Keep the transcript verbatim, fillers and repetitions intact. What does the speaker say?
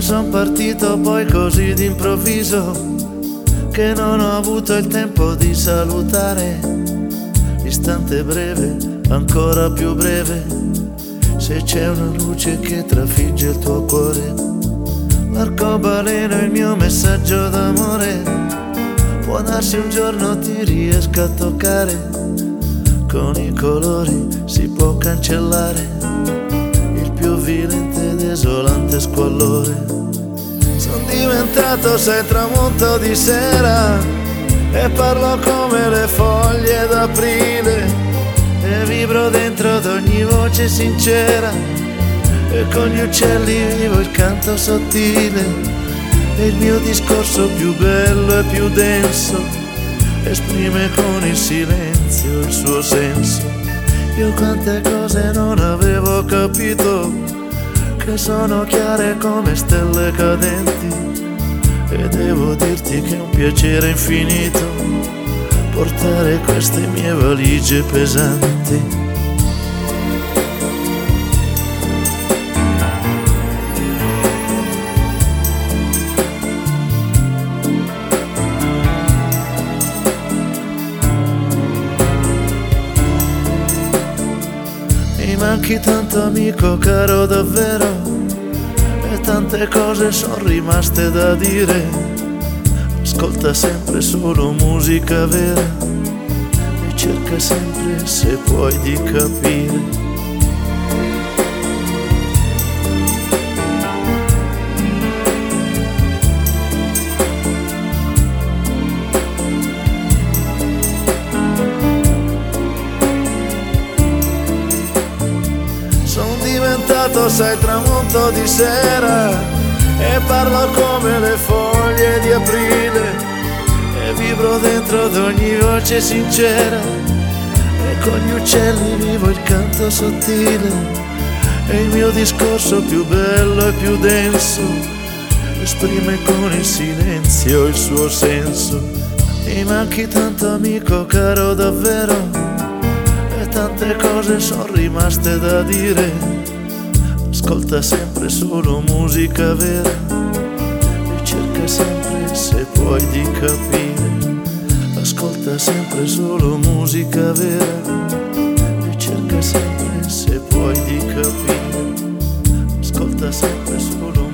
son partito poi così d'improvviso che non ho avuto il tempo di salutare. Istante breve, ancora più breve, se c'è una luce che trafigge il tuo cuore. L'arcobaleno è il mio messaggio d'amore, può darsi un giorno ti riesca a toccare. Con i colori si può cancellare il più violento ed esolante squallore. Sono diventato, sai, tramonto di sera e parlo come le foglie d'aprile e vibro dentro ad ogni voce sincera e con gli uccelli vivo il canto sottile e il mio discorso più bello e più denso esprime con il silenzio il suo senso. Io quante cose non avevo capito, che sono chiare come stelle cadenti, e devo dirti che è un piacere infinito portare queste mie valigie pesanti. Mi manchi tanto, amico caro, davvero, e tante cose sono rimaste da dire. Ascolta sempre solo musica vera e cerca sempre, se puoi, di capire. Sai, tramonto di sera e parlo come le foglie di aprile e vibro dentro ad ogni voce sincera e con gli uccelli vivo il canto sottile e il mio discorso più bello e più denso esprime con il silenzio il suo senso. Mi manchi tanto, amico caro, davvero, e tante cose sono rimaste da dire. Ascolta sempre solo musica vera e cerca sempre, se puoi, di capire. Ascolta sempre solo musica vera e cerca sempre, se puoi, di capire. Ascolta sempre solo musica vera.